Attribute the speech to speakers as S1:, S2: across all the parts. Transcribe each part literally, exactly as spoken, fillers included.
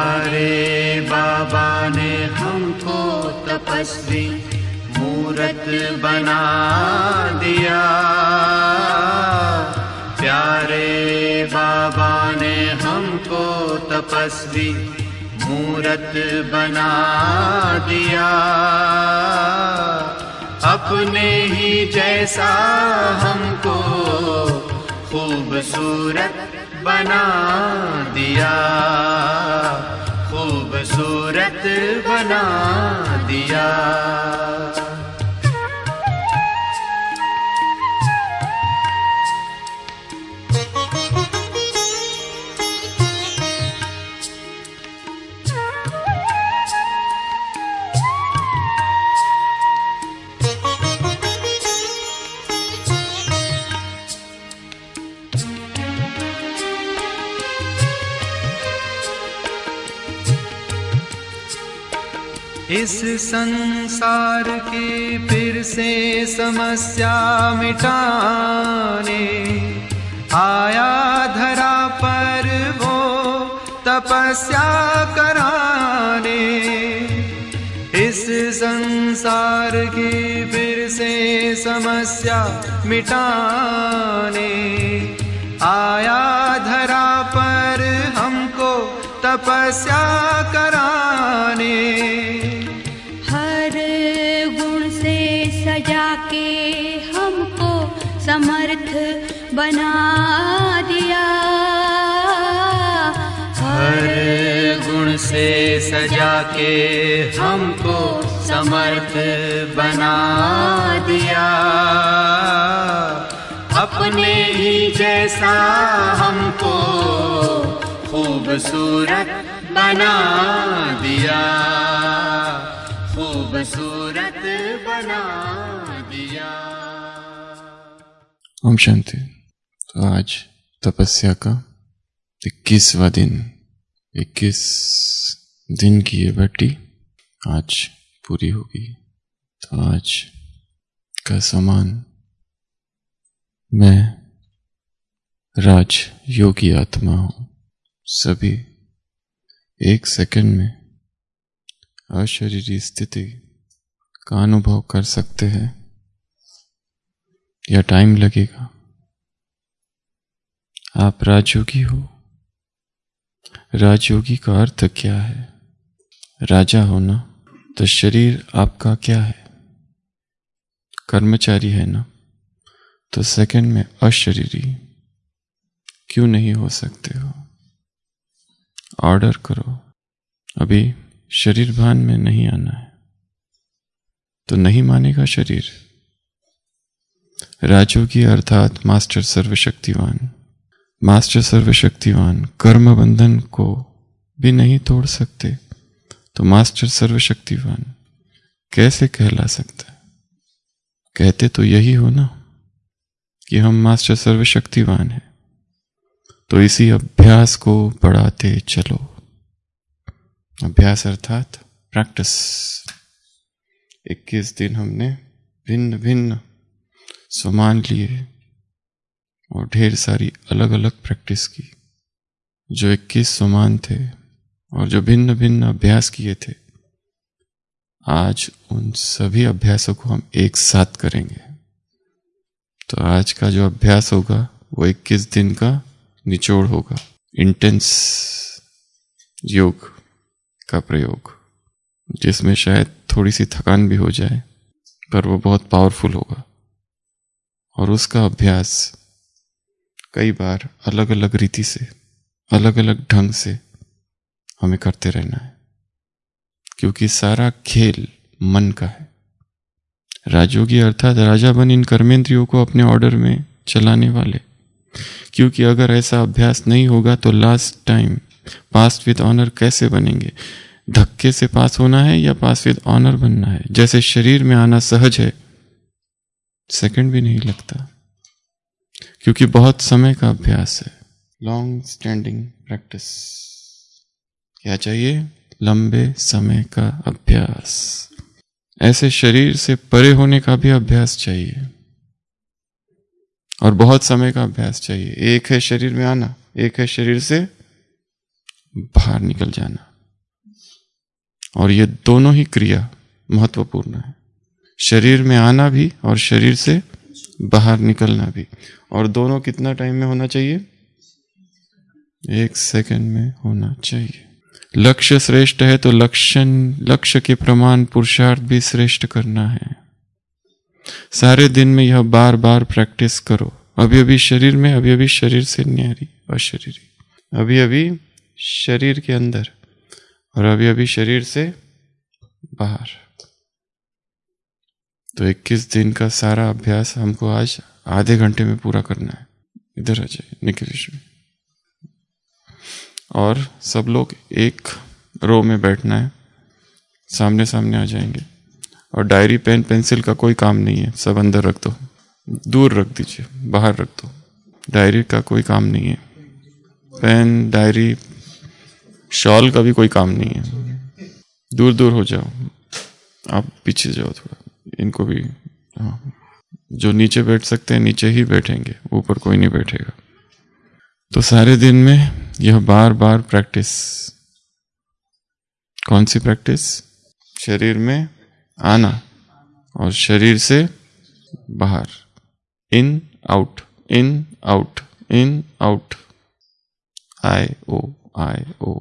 S1: प्यारे बाबा ने हमको तपस्वी मूरत बना दिया। प्यारे बाबा ने हमको तपस्वी मूरत बना दिया। अपने ही जैसा हमको खूबसूरत बना दिया, खूबसूरत बना दिया। इस संसार की फिर से समस्या मिटाने आया धरा पर वो तपस्या कराने। इस संसार की फिर से समस्या मिटाने आया धरा पर हमको तपस्या कराने।
S2: सजा के हमको समर्थ बना दिया।
S1: हर गुण से सजा के हमको समर्थ बना दिया। अपने ही जैसा हमको खूबसूरत बना दिया, खूबसूरत बना दिया।
S3: ओम शांति। तो आज तपस्या का इक्कीसवां दिन, इक्कीस दिन की ये बैठी आज पूरी होगी। तो आज का समान मैं राज योगी आत्मा हूँ। सभी एक सेकंड में अशरीरी स्थिति का अनुभव कर सकते हैं या टाइम लगेगा। आप राजयोगी हो। राजयोगी का अर्थ क्या है? राजा होना। तो शरीर आपका क्या है? कर्मचारी है ना। तो सेकंड में अशरीरी क्यों नहीं हो सकते हो? ऑर्डर करो। अभी शरीर भान में नहीं आना है तो नहीं मानेगा शरीर। राजयोगी अर्थात मास्टर सर्वशक्तिवान। मास्टर सर्वशक्तिवान कर्म बंधन को भी नहीं तोड़ सकते तो मास्टर सर्वशक्तिवान कैसे कहला सकता है? कहते तो यही हो ना कि हम मास्टर सर्वशक्तिवान हैं। तो इसी अभ्यास को बढ़ाते चलो। अभ्यास अर्थात प्रैक्टिस। इक्कीस दिन हमने भिन्न भिन्न सामान लिए और ढेर सारी अलग अलग प्रैक्टिस की। जो इक्कीस सामान थे और जो भिन्न भिन्न अभ्यास किए थे, आज उन सभी अभ्यासों को हम एक साथ करेंगे। तो आज का जो अभ्यास होगा वो इक्कीस दिन का निचोड़ होगा। इंटेंस योग का प्रयोग, जिसमें शायद थोड़ी सी थकान भी हो जाए पर वो बहुत पावरफुल होगा। और उसका अभ्यास कई बार अलग अलग रीति से, अलग अलग ढंग से हमें करते रहना है, क्योंकि सारा खेल मन का है। राजयोगी अर्थात राजा बन इन कर्मेंद्रियों को अपने ऑर्डर में चलाने वाले। क्योंकि अगर ऐसा अभ्यास नहीं होगा तो last time pass with honour कैसे बनेंगे? धक्के से पास होना है या पास विद ऑनर बनना है? जैसे शरीर में आना सहज है, सेकंड भी नहीं लगता, क्योंकि बहुत समय का अभ्यास है। Long standing practice. क्या चाहिए? लंबे समय का अभ्यास। ऐसे शरीर से परे होने का भी अभ्यास चाहिए और बहुत समय का अभ्यास चाहिए। एक है शरीर में आना, एक है शरीर से बाहर निकल जाना। और ये दोनों ही क्रिया महत्वपूर्ण है, शरीर में आना भी और शरीर से बाहर निकलना भी। और दोनों कितना टाइम में होना चाहिए? एक सेकंड में होना चाहिए। लक्ष्य श्रेष्ठ है तो लक्ष्य लक्ष्य के प्रमाण पुरुषार्थ भी श्रेष्ठ करना है। सारे दिन में यह बार बार प्रैक्टिस करो। अभी अभी शरीर में, अभी अभी शरीर से न्यारी अशरीरी, अभी अभी शरीर के अंदर और अभी अभी शरीर से बाहर। तो इक्कीस दिन का सारा अभ्यास हमको आज आधे घंटे में पूरा करना है। इधर आ जाइए निखिलेश में। और सब लोग एक रो में बैठना है, सामने सामने आ जाएंगे। और डायरी पेन पेंसिल का कोई काम नहीं है, सब अंदर रख दो, दूर रख दीजिए, बाहर रख दो। डायरी का कोई काम नहीं है, पेन डायरी शॉल का भी कोई काम नहीं है। दूर दूर हो जाओ, आप पीछे जाओ थोड़ा, इनको भी। हाँ, जो नीचे बैठ सकते हैं नीचे ही बैठेंगे, ऊपर कोई नहीं बैठेगा। तो सारे दिन में यह बार बार प्रैक्टिस। कौन सी प्रैक्टिस? शरीर में आना और शरीर से बाहर, in out, in out, in out, आई ओ आई ओ।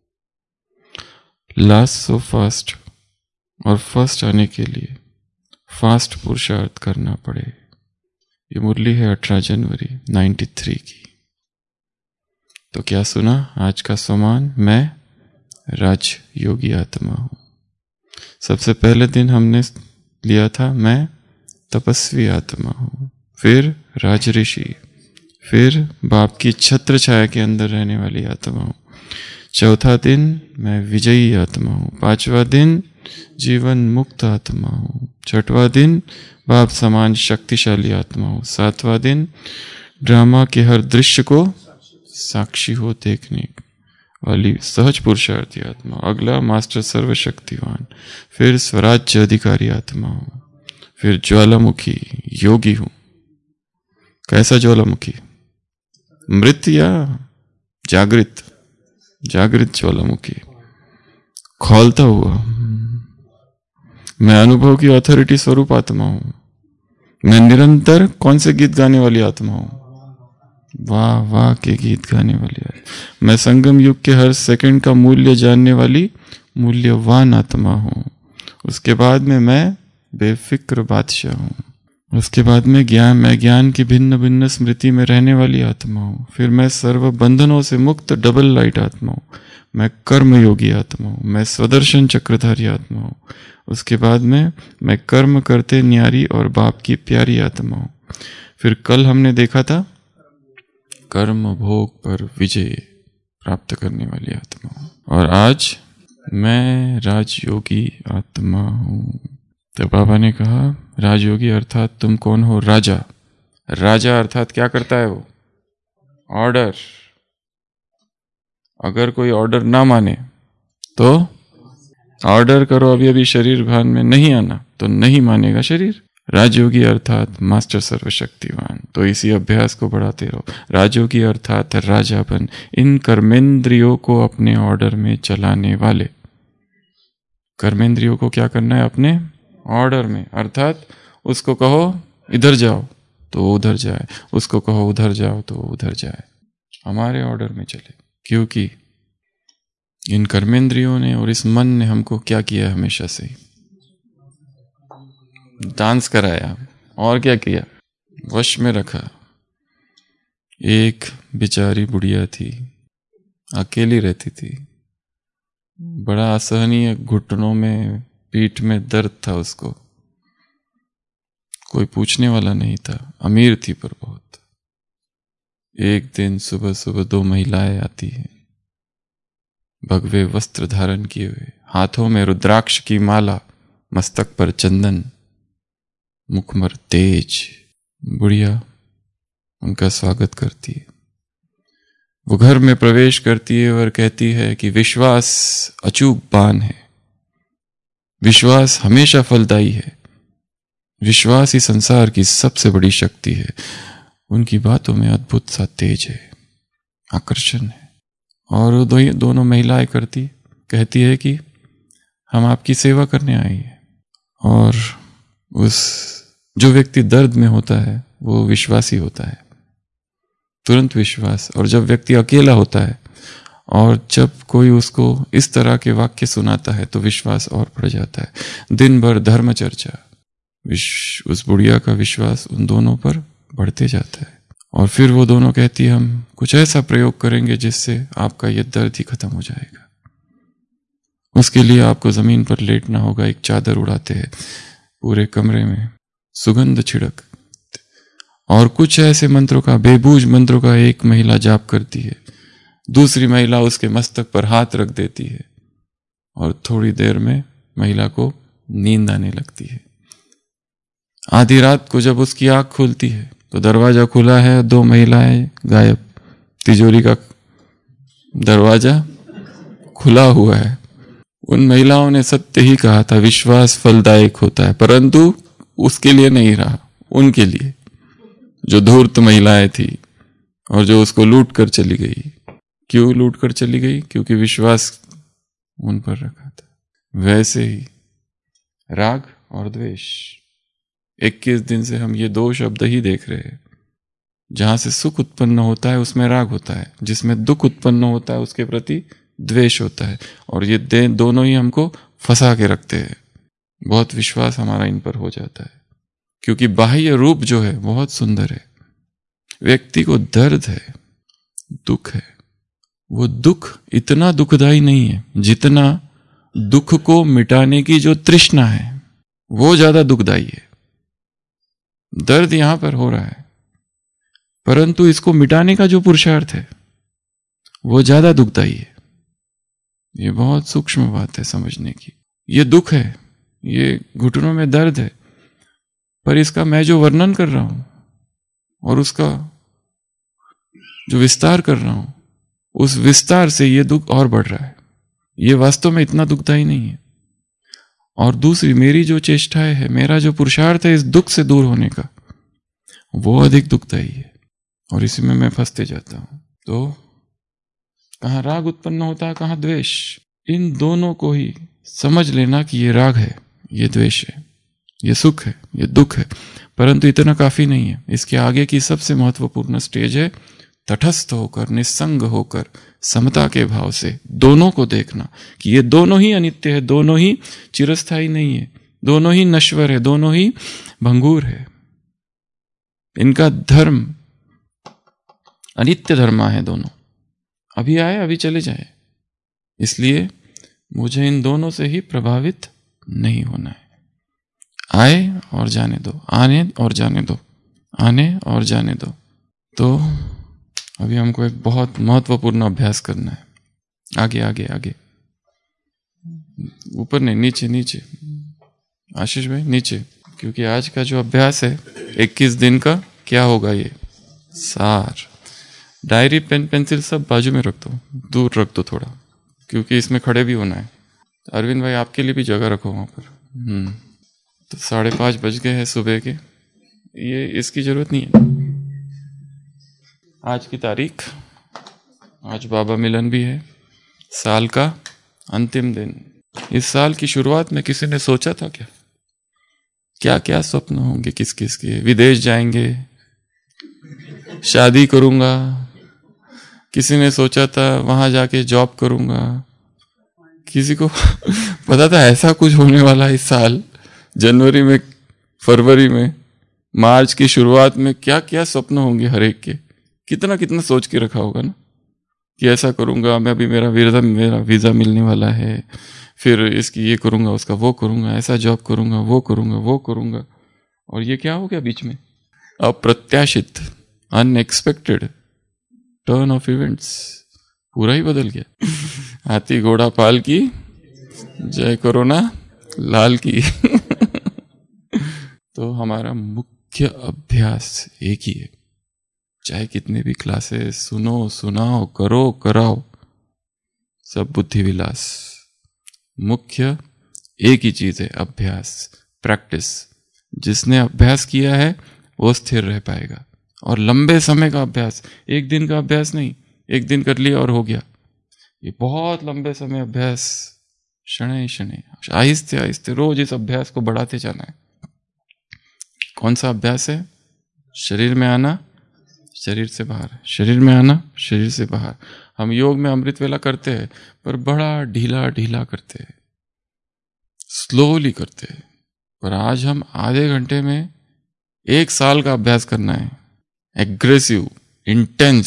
S3: लास्ट सो फास्ट, और फर्स्ट आने के लिए फास्ट पुरुषार्थ करना पड़े। ये मुरली है अठारह जनवरी तिरानवे की। तो क्या सुना आज का सम्मान? मैं राजयोगी आत्मा हूं। सबसे पहले दिन हमने लिया था मैं तपस्वी आत्मा हूं, फिर राजऋषि, फिर बाप की छत्र छाया के अंदर रहने वाली आत्मा हूं। चौथा दिन मैं विजयी आत्मा हूं। पांचवा दिन जीवन मुक्त आत्मा हूं। छठवां दिन बाप समान शक्तिशाली आत्मा हूं। सातवां दिन ड्रामा के हर दृश्य को साक्षी हो देखने वाली सहज पुरुषार्थी आत्मा। अगला मास्टर सर्वशक्तिवान, फिर स्वराज्य अधिकारी आत्मा हूं, फिर ज्वालामुखी योगी हूं। कैसा ज्वालामुखी? मृत या जागृत? जागृत ज्वालामुखी, खोलता हुआ। मैं अनुभव की अथॉरिटी स्वरूप आत्मा हूं। मैं निरंतर कौन से गीत गाने वाली आत्मा हूं? वाह वाह के गीत गाने वाली आत्मा। मैं संगम युग के हर सेकंड का मूल्य जानने वाली मूल्यवान आत्मा हूं। उसके बाद में मैं बेफिक्र बादशाह हूं। उसके बाद में ज्ञान मैं ज्ञान की भिन्न भिन्न स्मृति में रहने वाली आत्मा हूं। फिर मैं सर्व बंधनों से मुक्त डबल लाइट आत्मा हूं। मैं कर्मयोगी आत्मा हूं। मैं स्वदर्शन चक्रधारी आत्मा हूं। उसके बाद में मैं कर्म करते न्यारी और बाप की प्यारी आत्मा हूं। फिर कल हमने देखा था कर्म भोग पर विजय प्राप्त करने वाली आत्मा हूं। और आज मैं राजयोगी आत्मा हूं। तो बाबा ने कहा राजयोगी अर्थात तुम कौन हो? राजा। राजा अर्थात क्या करता है वो? ऑर्डर। अगर कोई ऑर्डर ना माने तो ऑर्डर करो, अभी अभी शरीर भान में नहीं आना, तो नहीं मानेगा शरीर। राजयोगी अर्थात मास्टर सर्वशक्तिवान। तो इसी अभ्यास को बढ़ाते रहो। राजयोगी अर्थात राजापन, इन कर्मेंद्रियों को अपने ऑर्डर में चलाने वाले। कर्मेंद्रियों को क्या करना है? अपने ऑर्डर में। अर्थात उसको कहो इधर जाओ तो उधर जाए, उसको कहो उधर जाओ तो उधर जाए, हमारे ऑर्डर में चले। क्योंकि इन कर्मेंद्रियों ने और इस मन ने हमको क्या किया? हमेशा से डांस कराया और क्या किया? वश में रखा। एक बेचारी बुढ़िया थी, अकेली रहती थी, बड़ा असहनीय, घुटनों में पीठ में दर्द था उसको, कोई पूछने वाला नहीं था। अमीर थी पर बहुत। एक दिन सुबह सुबह दो महिलाएं आती हैं, भगवे वस्त्र धारण किए हुए, हाथों में रुद्राक्ष की माला, मस्तक पर चंदन, मुखमर तेज। बुढ़िया उनका स्वागत करती है। वो घर में प्रवेश करती है और कहती है कि विश्वास अचूक बाण है, विश्वास हमेशा फलदायी है, विश्वास ही संसार की सबसे बड़ी शक्ति है। उनकी बातों में अद्भुत सा तेज है, आकर्षण है। और दो, दोनों महिलाएं करती कहती है कि हम आपकी सेवा करने आए हैं। और उस जो व्यक्ति दर्द में होता है वो विश्वासी होता है, तुरंत विश्वास। और जब व्यक्ति अकेला होता है और जब कोई उसको इस तरह के वाक्य सुनाता है तो विश्वास और बढ़ जाता है। दिन भर धर्म चर्चा, विश्व उस बुढ़िया का विश्वास उन दोनों पर बढ़ते जाता है। और फिर वो दोनों कहती है हम कुछ ऐसा प्रयोग करेंगे जिससे आपका ये दर्द ही खत्म हो जाएगा। उसके लिए आपको जमीन पर लेटना होगा। एक चादर उड़ाते हैं पूरे कमरे में, सुगंध छिड़क, और कुछ ऐसे मंत्रों का, बेबूझ मंत्रों का एक महिला जाप करती है, दूसरी महिला उसके मस्तक पर हाथ रख देती है और थोड़ी देर में महिला को नींद आने लगती है। आधी रात को जब उसकी आंख खुलती है तो दरवाजा खुला है, दो महिलाएं गायब, तिजोरी का दरवाजा खुला हुआ है। उन महिलाओं ने सत्य ही कहा था, विश्वास फलदायक होता है, परंतु उसके लिए नहीं रहा, उनके लिए जो धूर्त महिलाएं थी और जो उसको लूट कर चली गई। क्यों लूट कर चली गई? क्योंकि विश्वास उन पर रखा था। वैसे ही राग और द्वेष, इक्कीस दिन से हम ये दो शब्द ही देख रहे हैं। जहां से सुख उत्पन्न होता है उसमें राग होता है, जिसमें दुख उत्पन्न होता है उसके प्रति द्वेष होता है। और ये दे दोनों ही हमको फंसा के रखते हैं। बहुत विश्वास हमारा इन पर हो जाता है क्योंकि बाह्य रूप जो है बहुत सुंदर है। व्यक्ति को दर्द है, दुख है, वो दुख इतना दुखदाई नहीं है जितना दुख को मिटाने की जो तृष्णा है वो ज्यादा दुखदाई है। दर्द यहां पर हो रहा है, परंतु इसको मिटाने का जो पुरुषार्थ है वो ज्यादा दुखदाई है। ये बहुत सूक्ष्म बात है समझने की। ये दुख है, ये घुटनों में दर्द है, पर इसका मैं जो वर्णन कर रहा हूं और उसका जो विस्तार कर रहा हूं, उस विस्तार से ये दुख और बढ़ रहा है। ये वास्तव में इतना दुखदाई नहीं है। और दूसरी मेरी जो चेष्टाएं है, मेरा जो पुरुषार्थ है इस दुख से दूर होने का, वो अधिक दुखदाई है और इसी में मैं फंसते जाता हूं। तो कहां राग उत्पन्न होता है, कहां द्वेष। इन दोनों को ही समझ लेना कि ये राग है, ये द्वेष है, ये सुख है, ये दुख है, परंतु इतना काफी नहीं है। इसके आगे की सबसे महत्वपूर्ण स्टेज है तटस्थ होकर, निस्संग होकर, समता के भाव से दोनों को देखना कि ये दोनों ही अनित्य है, दोनों ही चिरस्थायी नहीं है, दोनों ही नश्वर है, दोनों ही भंगुर है। इनका धर्म अनित्य धर्म है, दोनों अभी आए अभी चले जाए। इसलिए मुझे इन दोनों से ही प्रभावित नहीं होना है। आए और जाने दो, आने और जाने दो, आने और जाने दो। तो अभी हमको एक बहुत महत्वपूर्ण अभ्यास करना है। आगे आगे आगे, ऊपर नहीं, नीचे नीचे, आशीष भाई नीचे, क्योंकि आज का जो अभ्यास है इक्कीस दिन का, क्या होगा ये सार। डायरी पेन पेंसिल सब बाजू में रख दो, दूर रख दो थोड़ा, क्योंकि इसमें खड़े भी होना है। अरविंद भाई आपके लिए भी जगह रखो वहां पर। हम्म तो साढ़े पाँच बज गए हैं सुबह के, ये इसकी जरूरत नहीं है। आज की तारीख, आज बाबा मिलन भी है, साल का अंतिम दिन। इस साल की शुरुआत में किसी ने सोचा था क्या क्या क्या स्वप्न होंगे किस किस के? विदेश जाएंगे, शादी करूंगा, किसी ने सोचा था वहां जाके जॉब करूंगा, किसी को पता था ऐसा कुछ होने वाला इस साल। जनवरी में, फरवरी में, मार्च की शुरुआत में क्या क्या स्वप्न होंगे हर एक के। कितना कितना सोच के रखा होगा ना कि ऐसा करूंगा मैं, अभी मेरा वीजा मेरा वीजा मिलने वाला है, फिर इसकी ये करूंगा, उसका वो करूंगा, ऐसा जॉब करूंगा, वो करूंगा, वो करूंगा। और ये क्या हो गया बीच में? अप्रत्याशित, अनएक्सपेक्टेड टर्न ऑफ इवेंट्स, पूरा ही बदल गया। हाथी घोड़ा पाल की, जय कोरोना लाल की। तो हमारा मुख्य अभ्यास एक ही है, चाहे कितने भी क्लासेस सुनो, सुनाओ, करो, कराओ, सब बुद्धि विलास। मुख्य एक ही चीज है, अभ्यास, प्रैक्टिस। जिसने अभ्यास किया है वो स्थिर रह पाएगा। और लंबे समय का अभ्यास, एक दिन का अभ्यास नहीं, एक दिन कर लिया और हो गया। ये बहुत लंबे समय अभ्यास शनै शनै, आहिस्ते आहिस्ते रोज इस अभ्यास को बढ़ाते जाना है। कौन सा अभ्यास है? शरीर में आना, शरीर से बाहर, शरीर में आना, शरीर से बाहर। हम योग में अमृत वेला करते हैं पर बड़ा ढीला ढीला करते हैं, स्लोली करते हैं। पर आज हम आधे घंटे में एक साल का अभ्यास करना है, एग्रेसिव, इंटेंस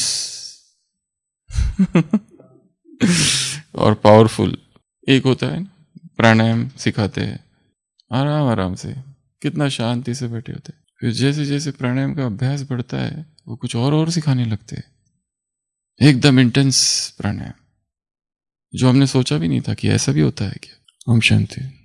S3: और पावरफुल। एक होता है प्राणायाम सिखाते हैं, आराम आराम से, कितना शांति से बैठे होते हैं। फिर जैसे जैसे प्राणायाम का अभ्यास बढ़ता है वो कुछ और और सिखाने लगते हैं, एकदम इंटेंस प्राणायाम, जो हमने सोचा भी नहीं था कि ऐसा भी होता है क्या। ओम शांति।